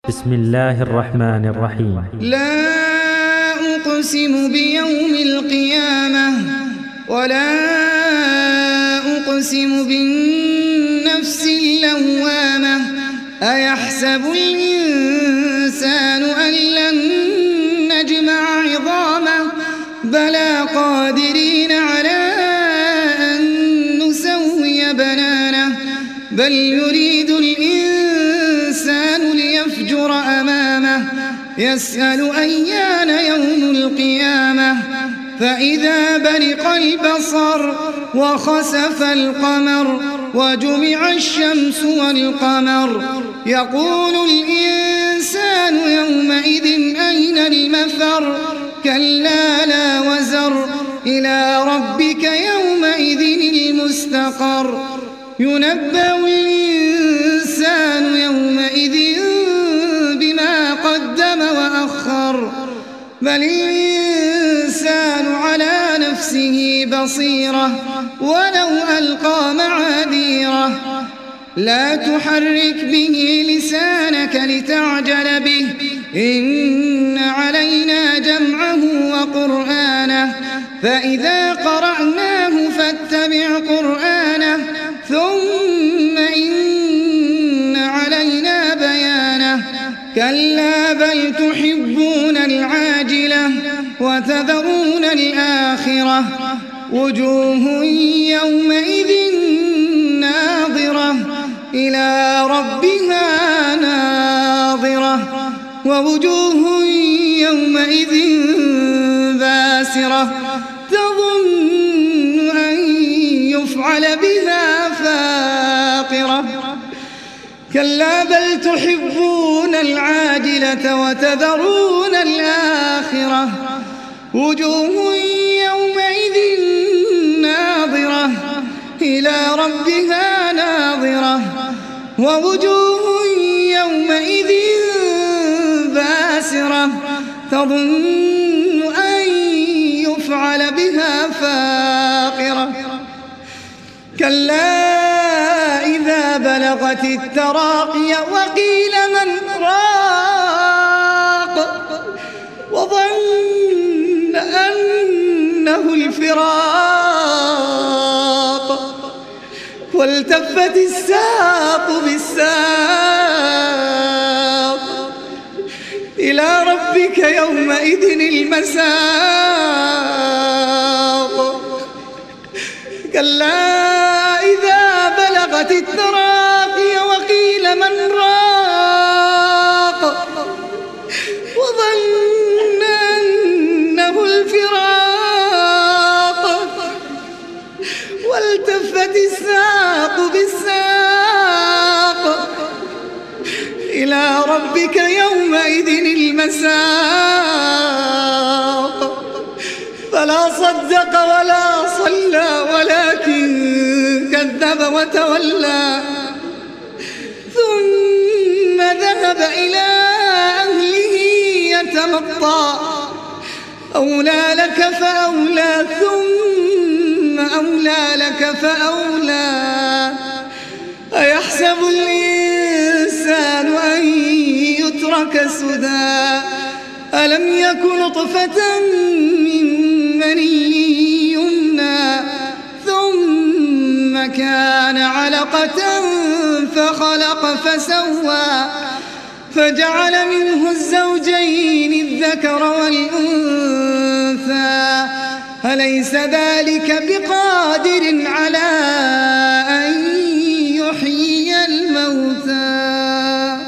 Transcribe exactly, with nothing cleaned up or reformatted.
بسم الله الرحمن الرحيم. لا أقسم بيوم القيامة ولا أقسم بالنفس اللوامة أيحسب الإنسان أن لن نجمع عظامه بلى قادرين على أن نسوي بنانه بل يريد الإنسان ليفجر أمامه يسأل أيان يوم القيامة فإذا برق البصر وخسف القمر وجمع الشمس والقمر يقول الإنسان يومئذ أين المفر كلا لا وزر إلى ربك يومئذ المستقر ينبأ الإنسان يومئذ بما قدم وأخر بل الإنسان على نفسه بصيرة ولو ألقى معاذيره لا تحرك به لسانك لتعجل به إن علينا جمعه وقرآنه فإذا قرأناه فاتبع قرآنه ثم إن علينا بيانه كلا بل تحبون العاجلة وتذرون الآخرة وجوه يومئذ ناظرة إلى ربها ناظرة ووجوه يومئذ باسرة تظن أن يفعل بها فاقرة كلا بل تحبون العاجلة وتذرون الآخرة وجوه يومئذ ناظرة إلى ربها ناظرة ووجوه يومئذ باسرة تظن أن يفعل بها فاقرة كلا إذا بلغت التراقي وقيل من راق وظن أنه الفراق والتفت الساق بالساق إلى ربك يومئذ المساق كلا إذا بلغت التراقي وقيل من راق وظن أنه الفراق والتفت الساق بالساق إلى ربك يومئذ المساق فلا صدق ولا صلى ولكن كذب وتولى ثم ذهب إلى أهله يتمطى أولى لك فأولى ثم أولى لك فأولى أيحسب الإنسان أن يترك سدى ألم يك نطفة من مني يمنى ثم كان علقة فخلق فسوى فجعل منه الزوجين الذكر والأنثى أليس ذلك بقادر على أن